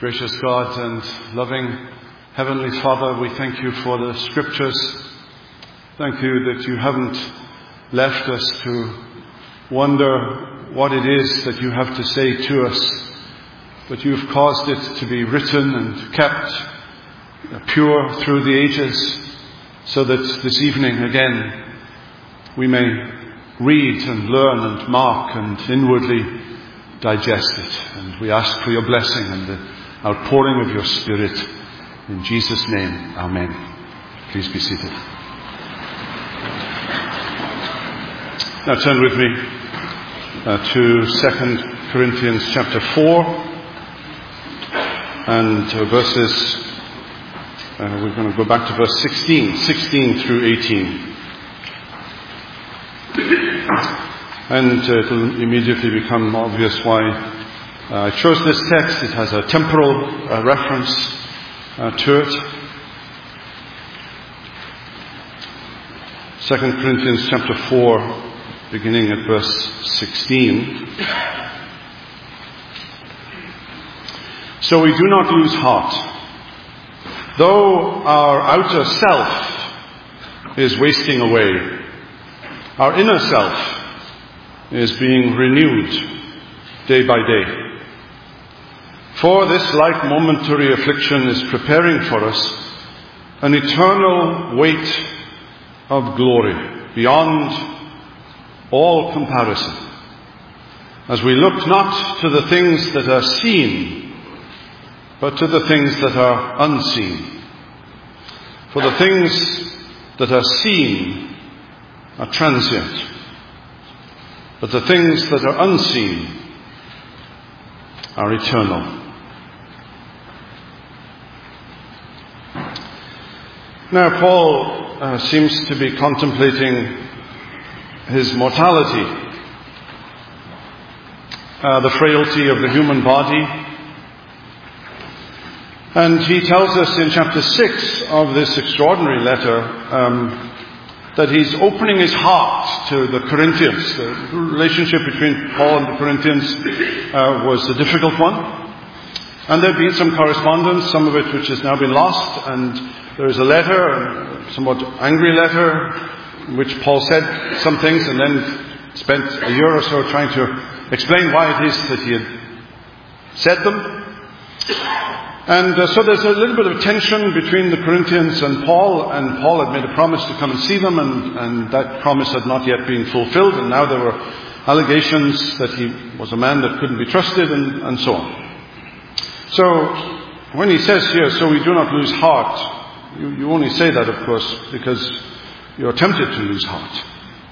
Gracious God and loving Heavenly Father, we thank you for the Scriptures. Thank you that you haven't left us to wonder what it is that you have to say to us, but you've caused it to be written and kept pure through the ages, so that this evening again we may read and learn and mark and inwardly digest it. And we ask for your blessing and the outpouring of your Spirit. In Jesus' name, Amen. Please be seated. Now turn with me to 2 Corinthians chapter 4 and verses, we're going to go back to verse 16 through 18. And it'll immediately become obvious why I chose this text. It has a temporal reference to it. 2 Corinthians chapter 4, beginning at verse 16. So we do not lose heart. Though our outer self is wasting away, our inner self is being renewed day by day. For this like momentary affliction is preparing for us an eternal weight of glory beyond all comparison, as we look not to the things that are seen, but to the things that are unseen. For the things that are seen are transient, but the things that are unseen are eternal. Now, Paul seems to be contemplating his mortality, the frailty of the human body. And he tells us in chapter 6 of this extraordinary letter that he's opening his heart to the Corinthians. The relationship between Paul and the Corinthians was a difficult one. And there have been some correspondence, some of it which has now been lost, and there is a letter, a somewhat angry letter, in which Paul said some things and then spent a year or so trying to explain why it is that he had said them. And so there's a little bit of tension between the Corinthians and Paul had made a promise to come and see them, and that promise had not yet been fulfilled, and now there were allegations that he was a man that couldn't be trusted, and so on. So when he says here, so we do not lose heart, you only say that, of course, because you're tempted to lose heart.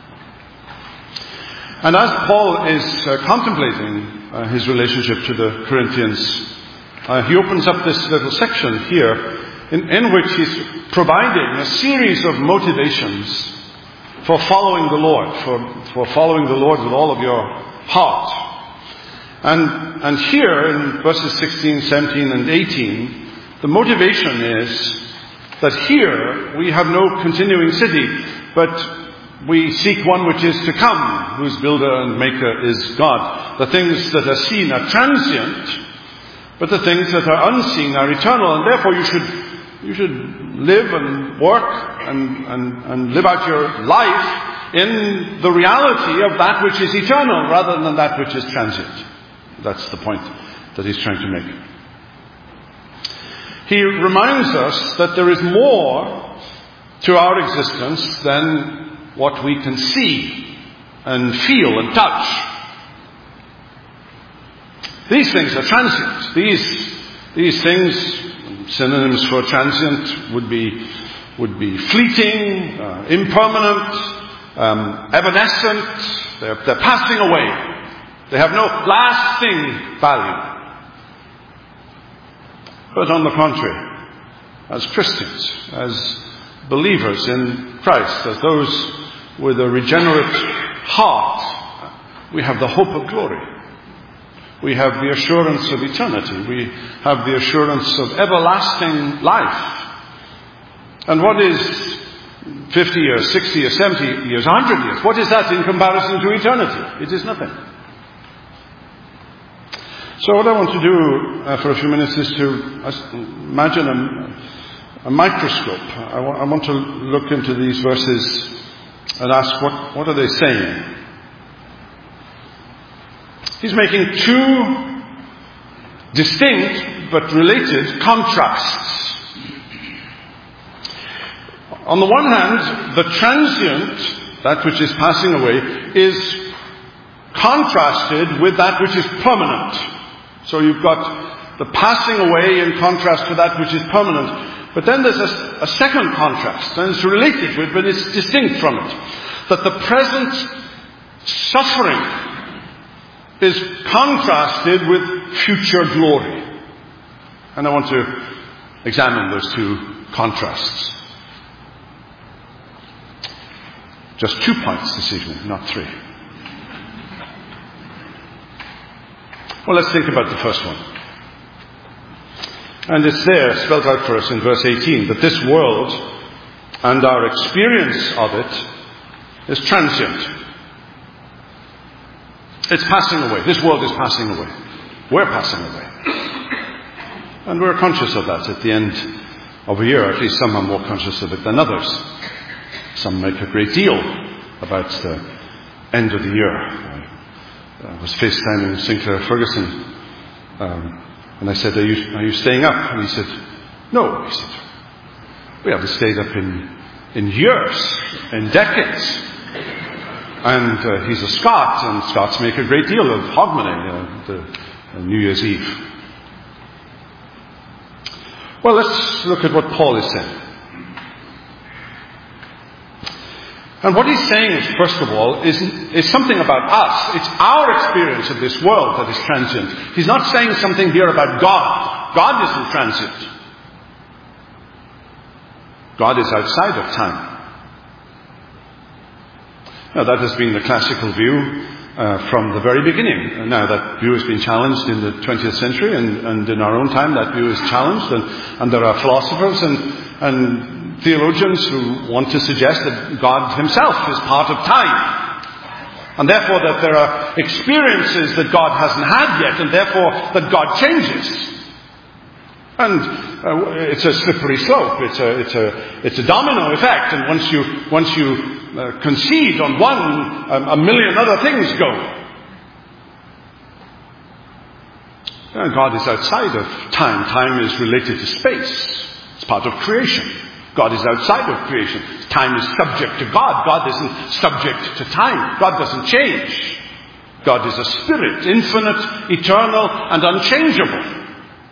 And as Paul is contemplating his relationship to the Corinthians, he opens up this little section here in which he's providing a series of motivations for following the Lord, for following the Lord with all of your heart. And here in verses 16, 17 and 18, the motivation is that here we have no continuing city, but we seek one which is to come, whose builder and maker is God. The things that are seen are transient, but the things that are unseen are eternal, and therefore you should live and work and live out your life in the reality of that which is eternal rather than that which is transient. That's the point that he's trying to make. He reminds us that there is more to our existence than what we can see and feel and touch. These things are transient. These things, synonyms for transient, would be fleeting, impermanent, evanescent. They're passing away. They have no lasting value. But on the contrary, as Christians, as believers in Christ, as those with a regenerate heart, we have the hope of glory. We have the assurance of eternity. We have the assurance of everlasting life. And what is 50 years, 60 years, 70 years, 100 years? What is that in comparison to eternity? It is nothing. So what I want to do for a few minutes is to imagine a microscope. I want to look into these verses and ask, what are they saying? He's making two distinct but related contrasts. On the one hand, the transient, that which is passing away, is contrasted with that which is permanent. So you've got the passing away in contrast to that which is permanent. But then there's a second contrast, and it's related to it, but it's distinct from it. That the present suffering is contrasted with future glory. And I want to examine those two contrasts. Just 2 points this evening, not 3. Well, let's think about the first one. And it's there, spelled out for us in verse 18, that this world and our experience of it is transient. It's passing away. This world is passing away. We're passing away. And we're conscious of that at the end of a year. At least some are more conscious of it than others. Some make a great deal about the end of the year. I was FaceTiming Sinclair Ferguson, and I said, are you staying up? And he said, no. He said, we haven't stayed up in years, in decades. And he's a Scot, and Scots make a great deal of Hogmanay, the New Year's Eve. Well, let's look at what Paul is saying. And what he's saying is, first of all, is something about us. It's our experience of this world that is transient. He's not saying something here about God. God isn't transient. God is outside of time. Now, that has been the classical view from the very beginning. Now, that view has been challenged in the 20th century, and in our own time that view is challenged, and there are philosophers and theologians who want to suggest that God himself is part of time. And therefore that there are experiences that God hasn't had yet, and therefore that God changes. And it's a slippery slope. It's a domino effect. And once you concede on one, a million other things go. God is outside of time. Time is related to space. It's part of creation. God is outside of creation. Time is subject to God. God isn't subject to time. God doesn't change. God is a spirit, infinite, eternal, and unchangeable.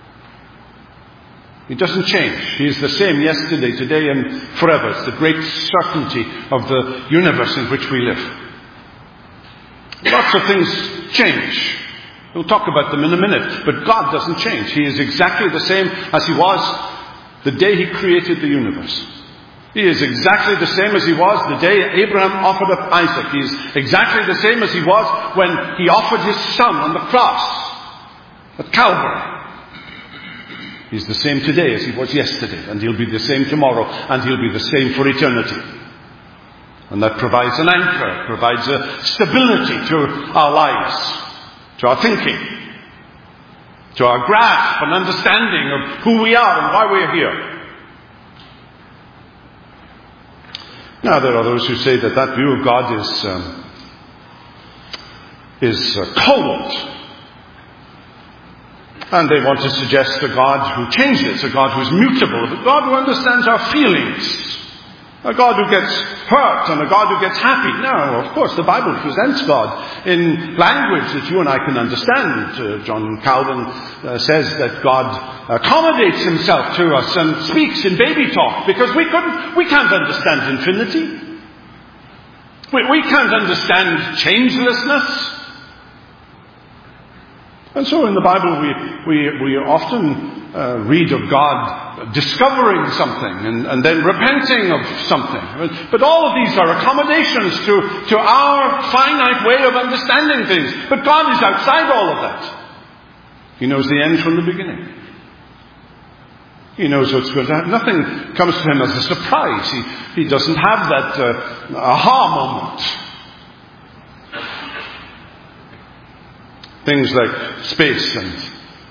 He doesn't change. He is the same yesterday, today, and forever. It's the great certainty of the universe in which we live. Lots of things change. We'll talk about them in a minute. But God doesn't change. He is exactly the same as he was the day he created the universe. He is exactly the same as he was the day Abraham offered up Isaac. He is exactly the same as he was when he offered his son on the cross at Calvary. He's the same today as he was yesterday, and he'll be the same tomorrow, and he'll be the same for eternity. And that provides an anchor, provides a stability to our lives, to our thinking, to our grasp and understanding of who we are and why we are here. Now, there are those who say that view of God is cold. And they want to suggest a God who changes, a God who is mutable, a God who understands our feelings, a God who gets hurt and a God who gets happy. Now, of course, the Bible presents God in language that you and I can understand. John Calvin says that God accommodates himself to us and speaks in baby talk because we can't understand infinity. We can't understand changelessness. And so in the Bible we often read of God discovering something and then repenting of something. But all of these are accommodations to our finite way of understanding things. But God is outside all of that. He knows the end from the beginning. He knows what's going to happen. Nothing comes to him as a surprise. He doesn't have that aha moment. Things like space and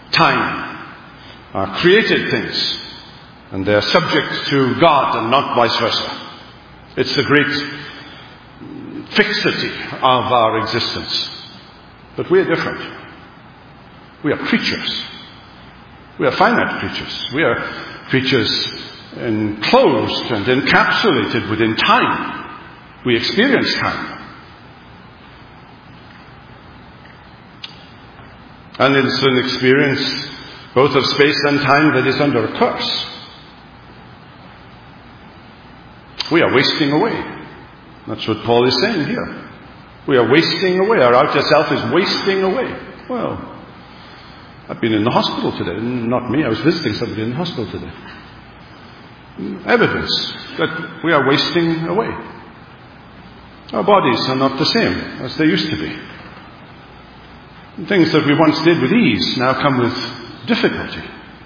time are created things, and they are subject to God and not vice versa. It's the great fixity of our existence. But we are different. We are creatures. We are finite creatures. We are creatures enclosed and encapsulated within time. We experience time. And it's an experience both of space and time that is under a curse. We are wasting away. That's what Paul is saying here. We are wasting away. Our outer self is wasting away. Well, I've been in the hospital today. Not me, I was visiting somebody in the hospital today. Evidence that we are wasting away. Our bodies are not the same as they used to be. Things that we once did with ease now come with difficulty.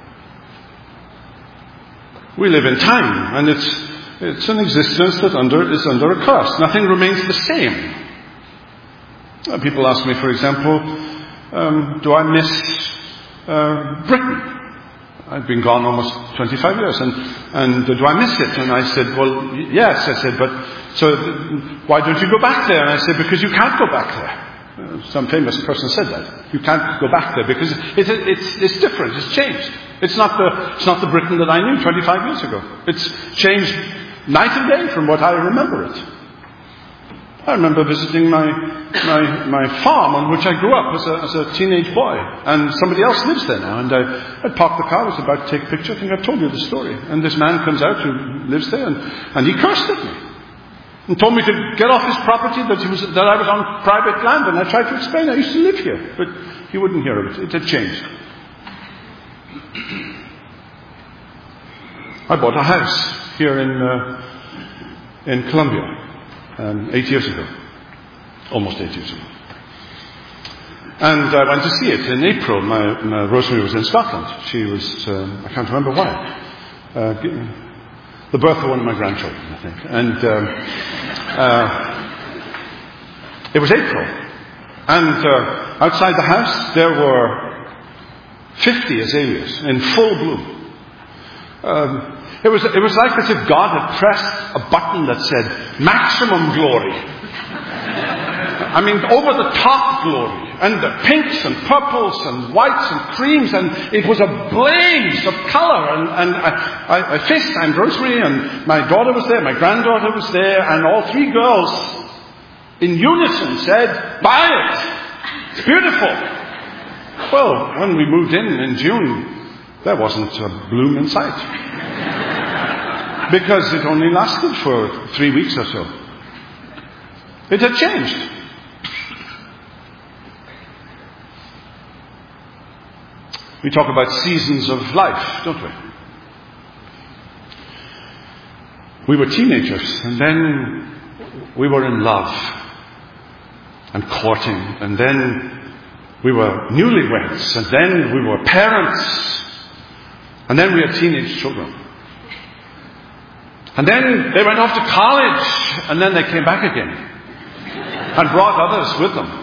We live in time, and it's an existence that is under a curse. Nothing remains the same. People ask me, for example, do I miss Britain? I've been gone almost 25 years, and do I miss it? And I said, well, yes. I said, but so why don't you go back there? And I said, because you can't go back there. Some famous person said that. You can't go back there because it's different. It's changed. It's not the Britain that I knew 25 years ago. It's changed night and day from what I remember it. I remember visiting my farm on which I grew up as a teenage boy, and somebody else lives there now. And I parked the car, was about to take a picture. I think I've told you the story. And this man comes out who lives there, and he cursed at me and told me to get off his property, that I was on private land. And I tried to explain I used to live here, but he wouldn't hear of it. It had changed. I bought a house here in Colombia 8 years ago, almost 8 years ago. And I went to see it in April. My Rosemary was in Scotland. She was, I can't remember why, the birth of one of my grandchildren, I think. And it was April. And outside the house there were 50 azaleas in full bloom. It was like as if God had pressed a button that said, maximum glory. I mean, over the top glory. And the pinks and purples and whites and creams. And it was a blaze of colour. And I FaceTimed Rosemary, and my daughter was there, my granddaughter was there, and all three girls in unison said, buy it. It's beautiful. Well, when we moved in June, there wasn't a bloom in sight. Because it only lasted for 3 weeks or so. It had changed. We talk about seasons of life, don't we? We were teenagers, and then we were in love and courting, and then we were newlyweds, and then we were parents, and then we had teenage children. And then they went off to college, and then they came back again and brought others with them.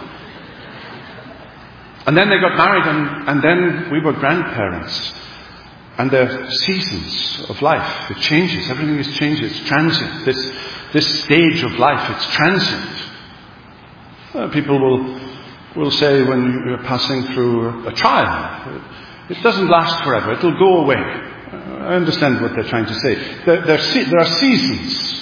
And then they got married, and then we were grandparents. And there are seasons of life. It changes. Everything is changing. It's transient. This stage of life, it's transient. People will say when you're passing through a trial, it doesn't last forever. It'll go away. I understand what they're trying to say. There are seasons.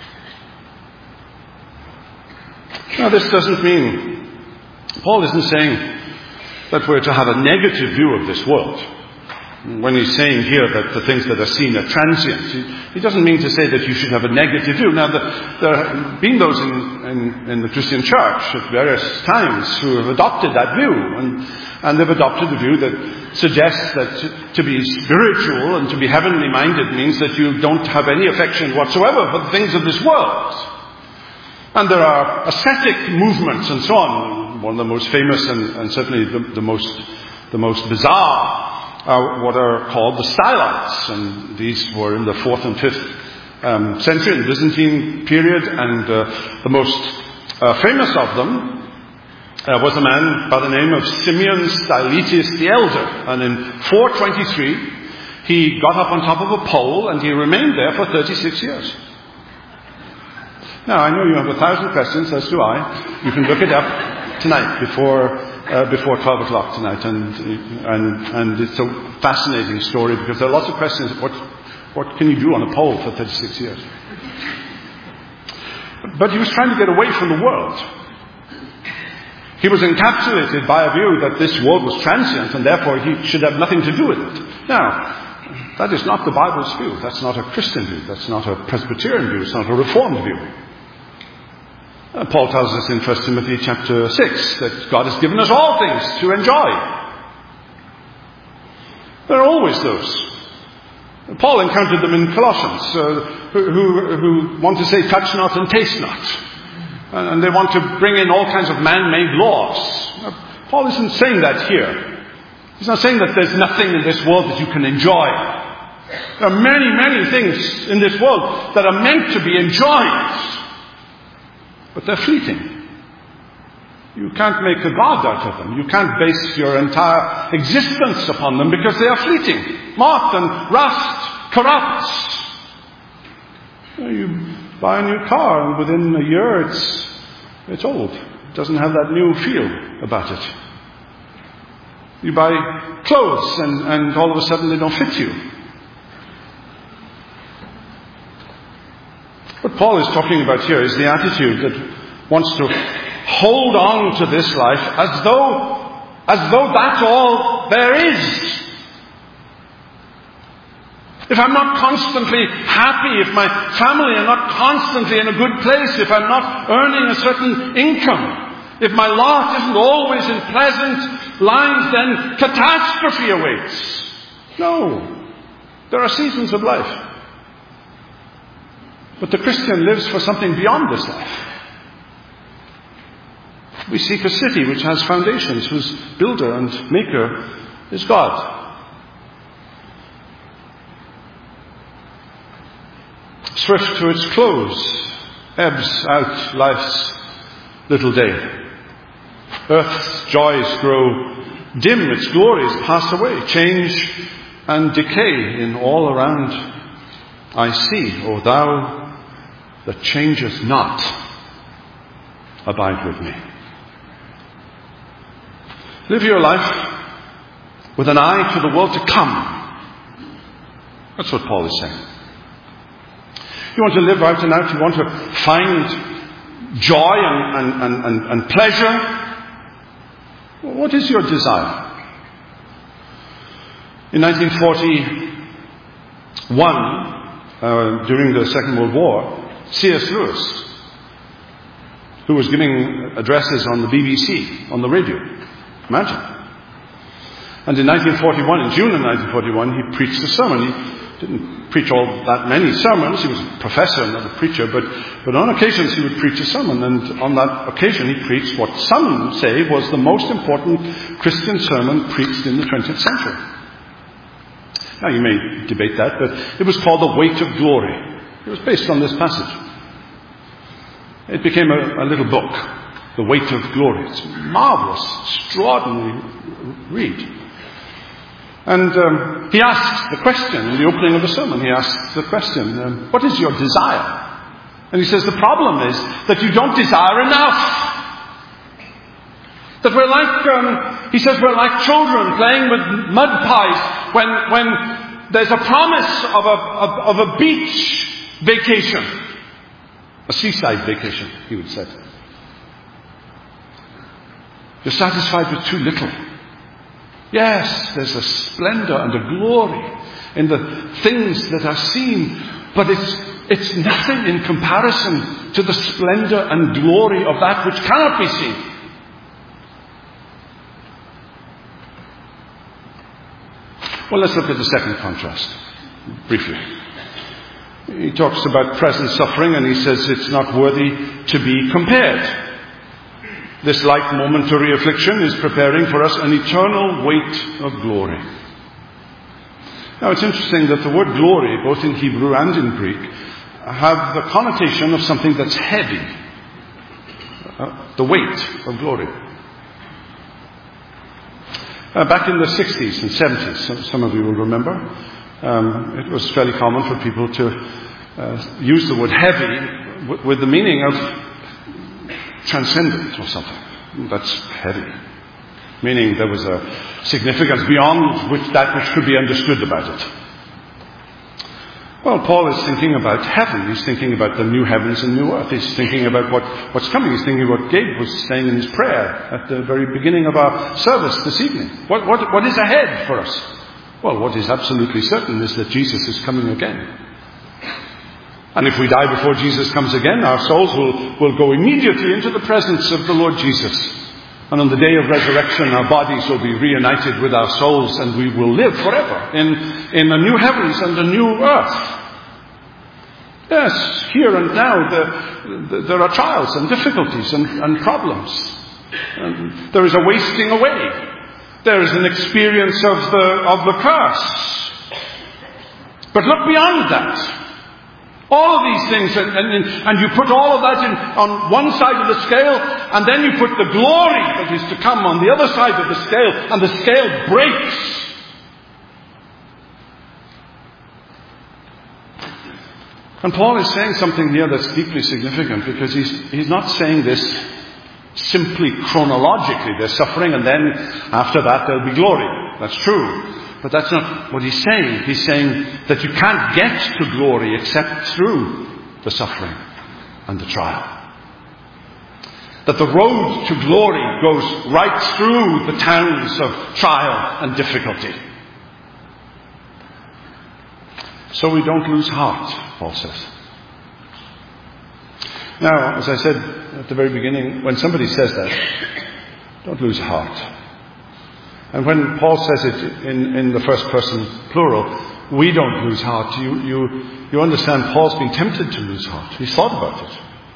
Now, this doesn't mean, Paul isn't saying that we're to have a negative view of this world. When he's saying here that the things that are seen are transient, he doesn't mean to say that you should have a negative view. Now, there have been those in the Christian church at various times who have adopted that view, and they've adopted the view that suggests that to be spiritual and to be heavenly minded means that you don't have any affection whatsoever for the things of this world. And there are ascetic movements and so on. One of the most famous and certainly the most bizarre are what are called the Stylites, and these were in the 4th and 5th century, in the Byzantine period, and the most famous of them was a man by the name of Simeon Stylites the Elder. And in 423, he got up on top of a pole and he remained there for 36 years. Now, I know you have 1,000 questions, as do I. You can look it up tonight before 12 o'clock tonight. And it's a fascinating story because there are lots of questions. What can you do on a pole for 36 years? But he was trying to get away from the world. He was encapsulated by a view that this world was transient and therefore he should have nothing to do with it. Now, that is not the Bible's view. That's not a Christian view. That's not a Presbyterian view. It's not a Reformed view. Paul tells us in 1 Timothy chapter 6 that God has given us all things to enjoy. There are always those. Paul encountered them in Colossians who want to say touch not and taste not. And they want to bring in all kinds of man-made laws. Paul isn't saying that here. He's not saying that there's nothing in this world that you can enjoy. There are many, many things in this world that are meant to be enjoyed. But they're fleeting. You can't make a god out of them. You can't base your entire existence upon them because they are fleeting. Moth and rust corrupts. You buy a new car and within a year it's old. It doesn't have that new feel about it. You buy clothes and all of a sudden they don't fit you. What Paul is talking about here is the attitude that wants to hold on to this life as though that's all there is. If I'm not constantly happy, if my family are not constantly in a good place, if I'm not earning a certain income, if my lot isn't always in pleasant lines, then catastrophe awaits. No. There are seasons of life. But the Christian lives for something beyond this life. We seek a city which has foundations, whose builder and maker is God. Swift to its close, ebbs out life's little day. Earth's joys grow dim, its glories pass away. Change and decay in all around I see. O thou that changeth not, abide with me. Live your life with an eye to the world to come. That's what Paul is saying. You want to live out and out, you want to find joy and pleasure. What is your desire? In 1941, during the Second World War, C.S. Lewis, who was giving addresses on the BBC, on the radio, imagine. And in 1941, in June of 1941, he preached a sermon. He didn't preach all that many sermons. He was a professor, not a preacher, but on occasions he would preach a sermon. And on that occasion he preached what some say was the most important Christian sermon preached in the 20th century. Now you may debate that, but it was called The Weight of Glory. It was based on this passage. It became a little book, The Weight of Glory. It's a marvelous, extraordinary read. And he asked the question in the opening of the sermon. He asked the question, what is your desire? And he says, the problem is that you don't desire enough. That we're like, he says, we're like children playing with mud pies when there's a promise of a beach vacation. A seaside vacation, he would say. You're satisfied with too little. Yes, there's a splendor and a glory in the things that are seen, but it's nothing in comparison to the splendor and glory of that which cannot be seen. Well, let's look at the second contrast, briefly. He talks about present suffering and he says it's not worthy to be compared. This light momentary affliction is preparing for us an eternal weight of glory. Now it's interesting that the word glory, both in Hebrew and in Greek, have the connotation of something that's heavy. The weight of glory. Back in the 60s and 70s, some of you will remember, it was fairly common for people to use the word heavy with the meaning of transcendent or something. That's heavy. Meaning there was a significance beyond that which could be understood about it. Well, Paul is thinking about heaven. He's thinking about the new heavens and new earth. He's thinking about what's coming. He's thinking what Gabe was saying in his prayer at the very beginning of our service this evening. What is ahead for us? Well, what is absolutely certain is that Jesus is coming again. And if we die before Jesus comes again, our souls will go immediately into the presence of the Lord Jesus. And on the day of resurrection, our bodies will be reunited with our souls, and we will live forever in a new heavens and a new earth. Yes, here and now there are trials and difficulties and problems. And there is a wasting away. There is an experience of the curse. But look beyond that. All of these things, and you put all of that on one side of the scale, and then you put the glory that is to come on the other side of the scale, and the scale breaks. And Paul is saying something here that's deeply significant, because he's not saying this simply chronologically. There's suffering, and then after that there'll be glory. That's true. But that's not what he's saying. He's saying that you can't get to glory except through the suffering and the trial. That the road to glory goes right through the towns of trial and difficulty. So we don't lose heart, Paul says. Now, as I said at the very beginning, when somebody says that, don't lose heart. And when Paul says it in the first person plural, we don't lose heart. You understand Paul's been tempted to lose heart. He's thought about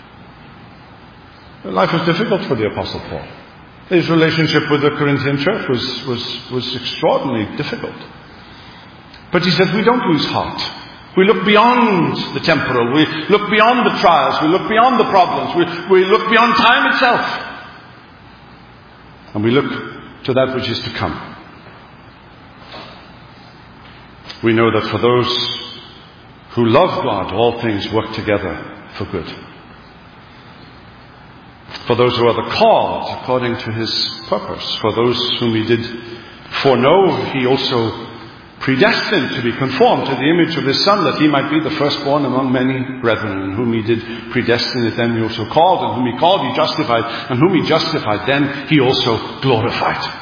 it. Life was difficult for the Apostle Paul. His relationship with the Corinthian church was extraordinarily difficult. But he said, we don't lose heart. We look beyond the temporal. We look beyond the trials. We look beyond the problems. We look beyond time itself. And we look to that which is to come. We know that for those who love God, all things work together for good. For those who are the called according to his purpose. For those whom he did foreknow, he also predestined to be conformed to the image of his Son, that he might be the firstborn among many brethren. And whom he did predestinate, then he also called. And whom he called, he justified. And whom he justified, then he also glorified.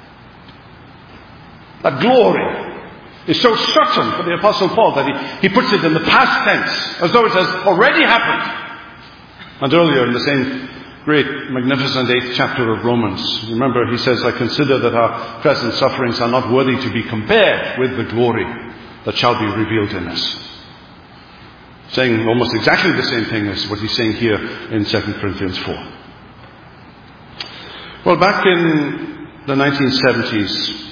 That glory is so certain for the Apostle Paul that he puts it in the past tense, as though it has already happened. And earlier in the same great, magnificent 8th chapter of Romans, remember he says, I consider that our present sufferings are not worthy to be compared with the glory that shall be revealed in us. Saying almost exactly the same thing as what he's saying here in 2 Corinthians 4. Well, back in the 1970s,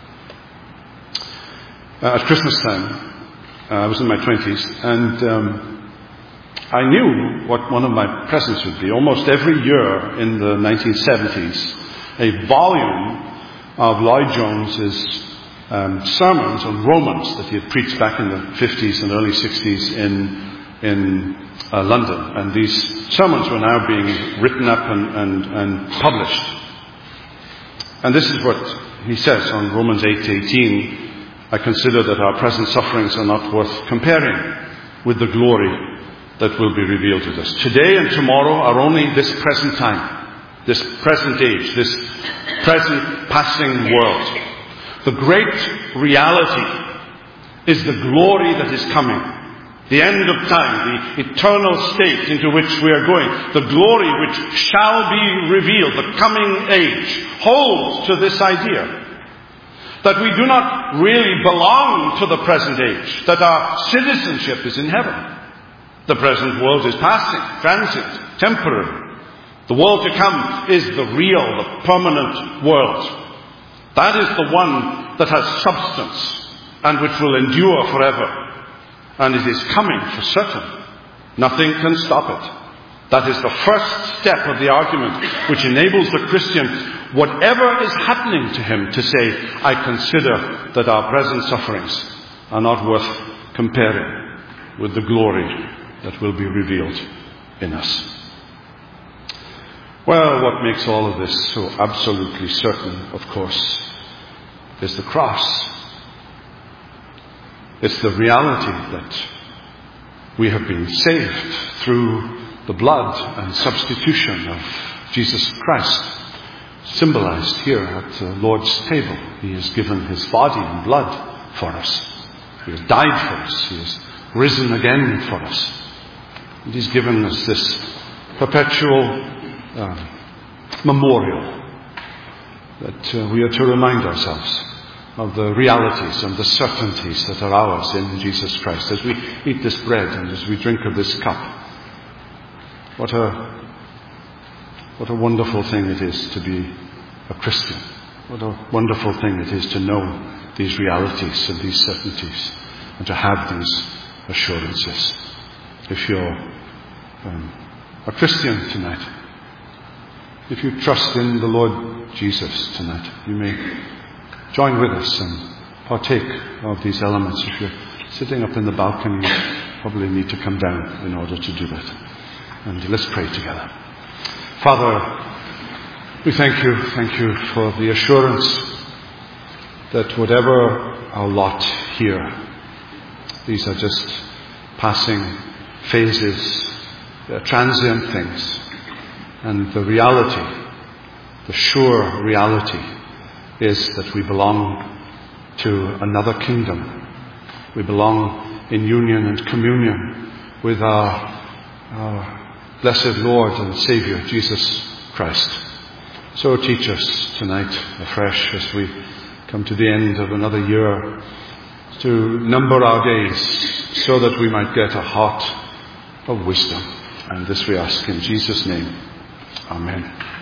at Christmas time, I was in my 20s, and I knew what one of my presents would be. Almost every year in the 1970s, a volume of Lloyd Jones's sermons on Romans that he had preached back in the 50s and early 60s in London. And these sermons were now being written up and published. And this is what he says on Romans 8:18. I consider that our present sufferings are not worth comparing with the glory that will be revealed to us. Today and tomorrow are only this present time, this present age, this present passing world. The great reality is the glory that is coming. The end of time, the eternal state into which we are going, the glory which shall be revealed, the coming age, holds to this idea that we do not really belong to the present age, that our citizenship is in heaven. The present world is passing, transient, temporary. The world to come is the real, the permanent world. That is the one that has substance and which will endure forever. And it is coming for certain. Nothing can stop it. That is the first step of the argument which enables the Christian whatever is happening to him, to say, I consider that our present sufferings are not worth comparing with the glory that will be revealed in us. Well, what makes all of this so absolutely certain, of course, is the cross. It's the reality that we have been saved through the blood and substitution of Jesus Christ, symbolized here at the Lord's table. He has given his body and blood for us. He has died for us. He has risen again for us. And he's given us this perpetual memorial that we are to remind ourselves of the realities and the certainties that are ours in Jesus Christ. As we eat this bread and as we drink of this cup, what a wonderful thing it is to be a Christian. What a wonderful thing it is to know these realities and these certainties and to have these assurances. If you're a Christian tonight, if you trust in the Lord Jesus tonight, you may join with us and partake of these elements. If you're sitting up in the balcony, you probably need to come down in order to do that. And let's pray together. Father, we thank you for the assurance that whatever our lot here, these are just passing phases, transient things, and the reality, the sure reality, is that we belong to another kingdom. We belong in union and communion with our blessed Lord and Savior, Jesus Christ. So teach us tonight afresh as we come to the end of another year to number our days so that we might get a heart of wisdom. And this we ask in Jesus' name. Amen.